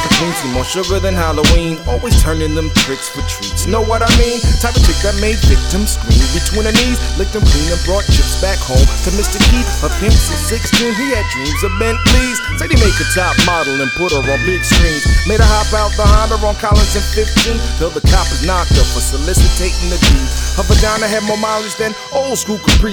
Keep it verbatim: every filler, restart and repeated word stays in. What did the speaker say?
for Queensy, more sugar than Halloween. Always turning them tricks for treats. Know what I mean? Type of chick that made victims scream between her knees, licked them clean and brought chips back home to Mister Keith. A pimp since sixteen, he had dreams of Bentleys. Said he make a top model and put her on big screens. Made her hop out the Honda on Collins in fifteen, till the coppers knocked her for soliciting the deed. Her vagina had more mileage than old school Capri.